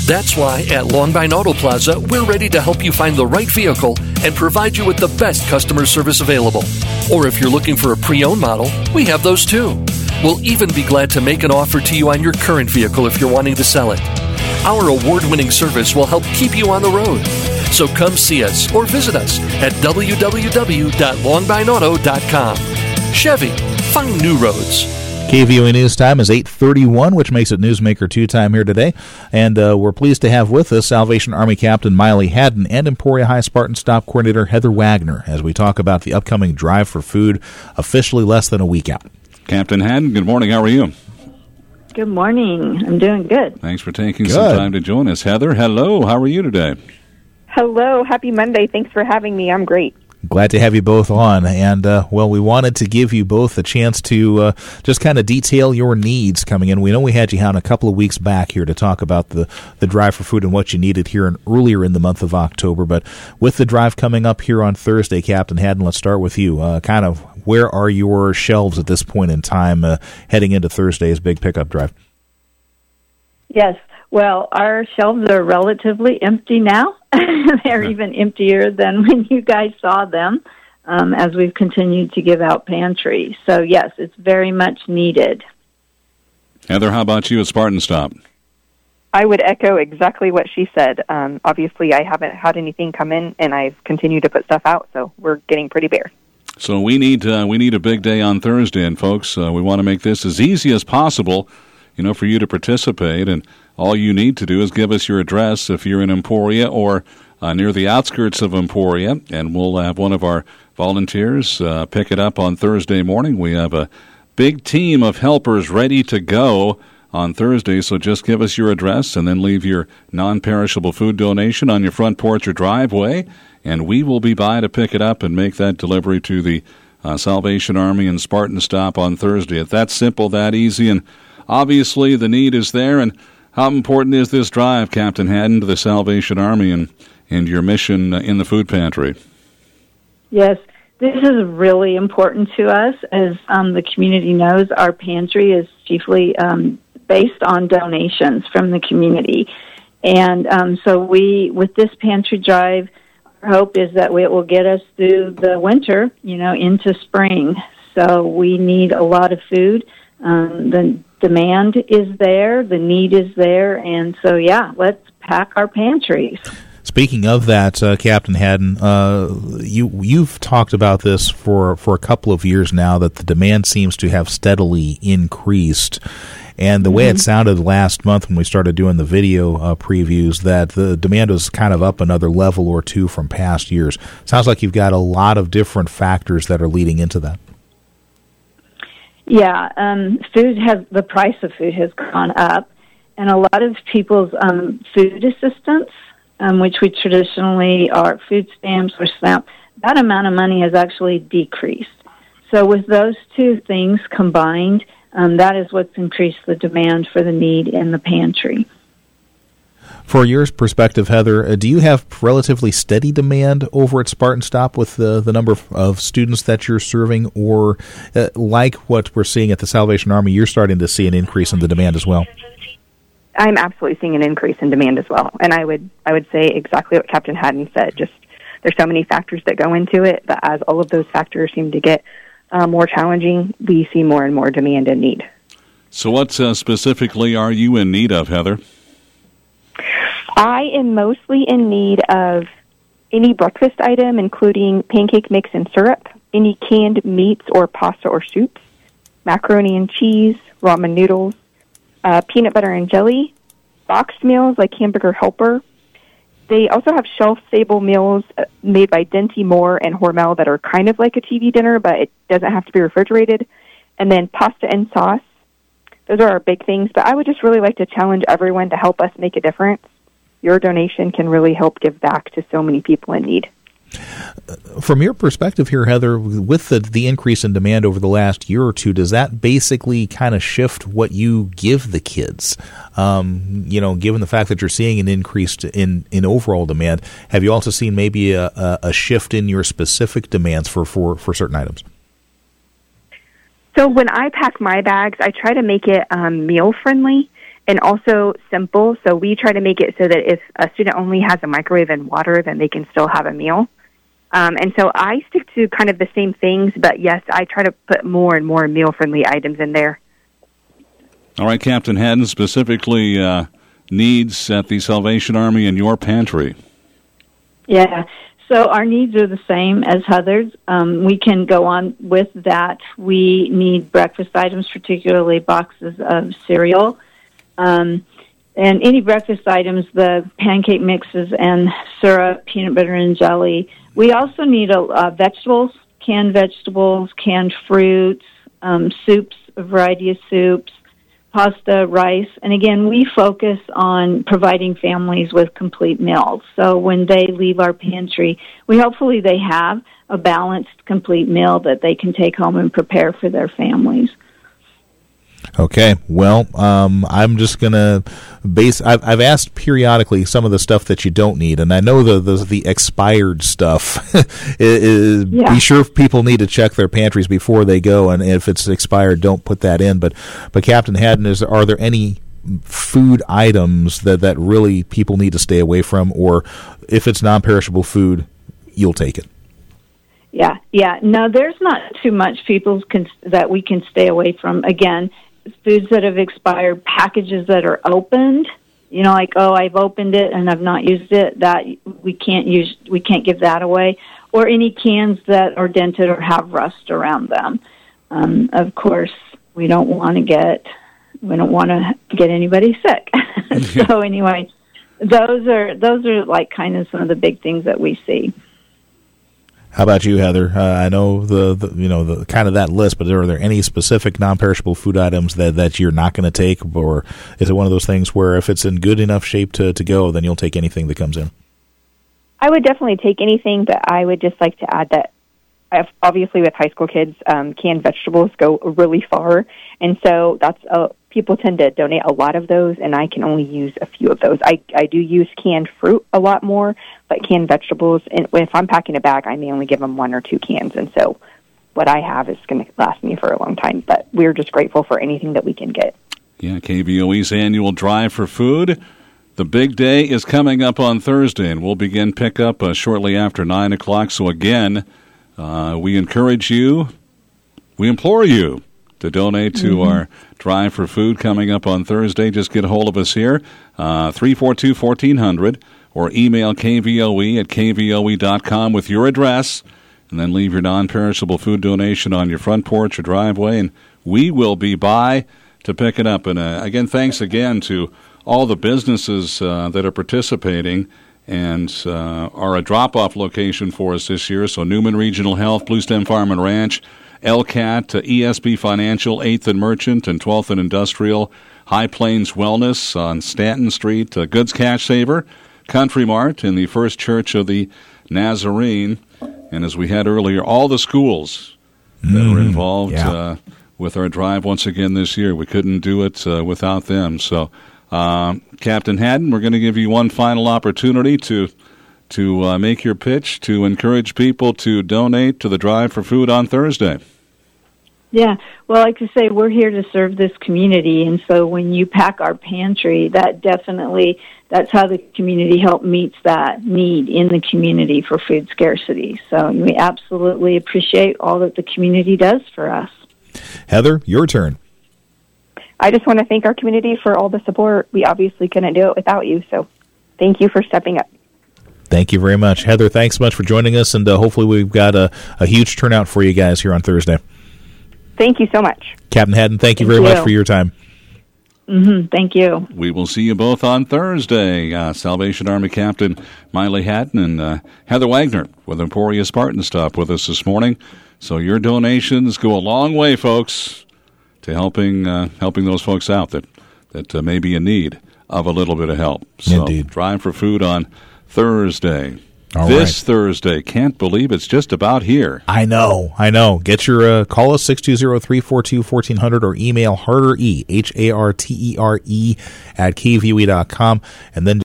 That's why at Long Vine Auto Plaza, we're ready to help you find the right vehicle and provide you with the best customer service available. Or if you're looking for a pre-owned model, we have those too. We'll even be glad to make an offer to you on your current vehicle if you're wanting to sell it. Our award-winning service will help keep you on the road. So come see us or visit us at www.longvineauto.com. Chevy, find new roads. KVOE News Time is 8:31, which makes it Newsmaker 2 time here today. And we're pleased to have with us Salvation Army Captain Miley Haddon and Emporia High Spartan Stop Coordinator Heather Wagner as we talk about the upcoming Drive for Food, officially less than a week out. Captain Haddon, good morning. How are you? Good morning. I'm doing good. Thanks for taking some time to join us. Heather, hello. How are you today? Hello. Happy Monday. Thanks for having me. I'm great. Glad to have you both on. And, we wanted to give you both a chance to just kind of detail your needs coming in. We know we had you on a couple of weeks back here to talk about the Drive for Food and what you needed here earlier in the month of October. But with the drive coming up here on Thursday, Captain Haddon, let's start with you. Kind of where are your shelves at this point in time heading into Thursday's big pickup drive? Yes. Well, our shelves are relatively empty now. They're even emptier than when you guys saw them as we've continued to give out pantry. So, yes, it's very much needed. Heather, how about you at Spartan Stop? I would echo exactly what she said. Obviously, I haven't had anything come in, and I've continued to put stuff out, so we're getting pretty bare. So we need a big day on Thursday, and folks, we want to make this as easy as possible, for you to participate. And all you need to do is give us your address if you're in Emporia or near the outskirts of Emporia, and we'll have one of our volunteers pick it up on Thursday morning. We have a big team of helpers ready to go on Thursday, so just give us your address and then leave your non-perishable food donation on your front porch or driveway, and we will be by to pick it up and make that delivery to the Salvation Army and Spartan Stop on Thursday. It's that simple, that easy, and obviously the need is there. And how important is this drive, Captain Haddon, to the Salvation Army and your mission in the food pantry? Yes, this is really important to us. As the community knows, our pantry is chiefly based on donations from the community. And so with this pantry drive, our hope is that it will get us through the winter, into spring. So we need a lot of food. The demand is there, the need is there, and so, let's pack our pantries. Speaking of that, Captain Haddon, you've talked about this for a couple of years now, that the demand seems to have steadily increased. And the way it sounded last month when we started doing the video previews, that the demand was kind of up another level or two from past years. Sounds like you've got a lot of different factors that are leading into that. Yeah, the price of food has gone up, and a lot of people's food assistance, which we traditionally are food stamps or SNAP, that amount of money has actually decreased. So with those two things combined, that is what's increased the demand for the need in the pantry. For your perspective, Heather, do you have relatively steady demand over at Spartan Stop with the number of students that you're serving, or like what we're seeing at the Salvation Army, you're starting to see an increase in the demand as well? I'm absolutely seeing an increase in demand as well, and I would say exactly what Captain Haddon said. Just there's so many factors that go into it, but as all of those factors seem to get more challenging, we see more and more demand and need. So what specifically are you in need of, Heather? I am mostly in need of any breakfast item, including pancake mix and syrup, any canned meats or pasta or soups, macaroni and cheese, ramen noodles, peanut butter and jelly, boxed meals like Hamburger Helper. They also have shelf-stable meals made by Dinty Moore and Hormel that are kind of like a TV dinner, but it doesn't have to be refrigerated. And then pasta and sauce. Those are our big things, but I would just really like to challenge everyone to help us make a difference. Your donation can really help give back to so many people in need. From your perspective here, Heather, with the increase in demand over the last year or two, does that basically kind of shift what you give the kids? Given the fact that you're seeing an increase in overall demand, have you also seen maybe a shift in your specific demands for certain items? So when I pack my bags, I try to make it meal-friendly. and also simple. So we try to make it so that if a student only has a microwave and water, then they can still have a meal. And so I stick to kind of the same things, but yes, I try to put more and more meal-friendly items in there. All right, Captain Haddon, specifically needs at the Salvation Army in your pantry. Yeah, so our needs are the same as Heather's. We can go on with that. We need breakfast items, particularly boxes of cereal. And any breakfast items, the pancake mixes and syrup, peanut butter and jelly. We also need vegetables, canned fruits, soups, a variety of soups, pasta, rice. And again, we focus on providing families with complete meals. So when they leave our pantry, hopefully they have a balanced, complete meal that they can take home and prepare for their families. Okay, well, I'm just going to I've asked periodically some of the stuff that you don't need, and I know the expired stuff. Be sure people need to check their pantries before they go, and if it's expired, don't put that in. But Captain Haddon, are there any food items that really people need to stay away from, or if it's non-perishable food, you'll take it? Yeah. No, there's not too much that we can stay away from. Again, foods that have expired, packages that are opened, like, I've opened it and I've not used it, that we can't give that away, or any cans that are dented or have rust around them. Of course, we don't want to get anybody sick. So anyway, those are like kind of some of the big things that we see. How about you, Heather? I know the kind of that list, but are there any specific non-perishable food items that you're not going to take, or is it one of those things where if it's in good enough shape to go, then you'll take anything that comes in? I would definitely take anything, but I would just like to add that obviously with high school kids, canned vegetables go really far, and so that's people tend to donate a lot of those, and I can only use a few of those. I do use canned fruit a lot more, but canned vegetables, and if I'm packing a bag, I may only give them 1 or 2 cans, and so what I have is going to last me for a long time, but we're just grateful for anything that we can get. Yeah, KVOE's annual Drive for Food. The big day is coming up on Thursday, and we'll begin pickup shortly after 9 o'clock, so again, we encourage you, we implore you to donate to our Drive for Food coming up on Thursday. Just get a hold of us here, 342-1400, or email KVOE at kvoe.com with your address, and then leave your non-perishable food donation on your front porch or driveway, and we will be by to pick it up. And again, thanks again to all the businesses that are participating and are a drop-off location for us this year. So Newman Regional Health, Blue Stem Farm and Ranch, LCAT, ESB Financial, 8th and Merchant, and 12th and Industrial, High Plains Wellness on Stanton Street, Goods Cash Saver, Country Mart, and the First Church of the Nazarene. And as we had earlier, all the schools that were involved with our drive once again this year. We couldn't do it without them. So, Captain Haddon, we're going to give you one final opportunity to make your pitch, to encourage people to donate to the Drive for Food on Thursday. Yeah, well, like I say, we're here to serve this community, and so when you pack our pantry, that's how the community help meets that need in the community for food scarcity. So we absolutely appreciate all that the community does for us. Heather, your turn. I just want to thank our community for all the support. We obviously couldn't do it without you, so thank you for stepping up. Thank you very much. Heather, thanks so much for joining us, and hopefully we've got a huge turnout for you guys here on Thursday. Thank you so much. Captain Haddon, thank you very much for your time. Thank you. We will see you both on Thursday. Salvation Army Captain Miley Haddon and Heather Wagner with Emporia Spartan Stop with us this morning. So your donations go a long way, folks, to helping those folks out that may be in need of a little bit of help. So Indeed. Drive for Food on Thursday. This Thursday. Can't believe it's just about here. I know. Get your call us 620-342-1400 or email Harter E, HARTERE at KVOE.com, and then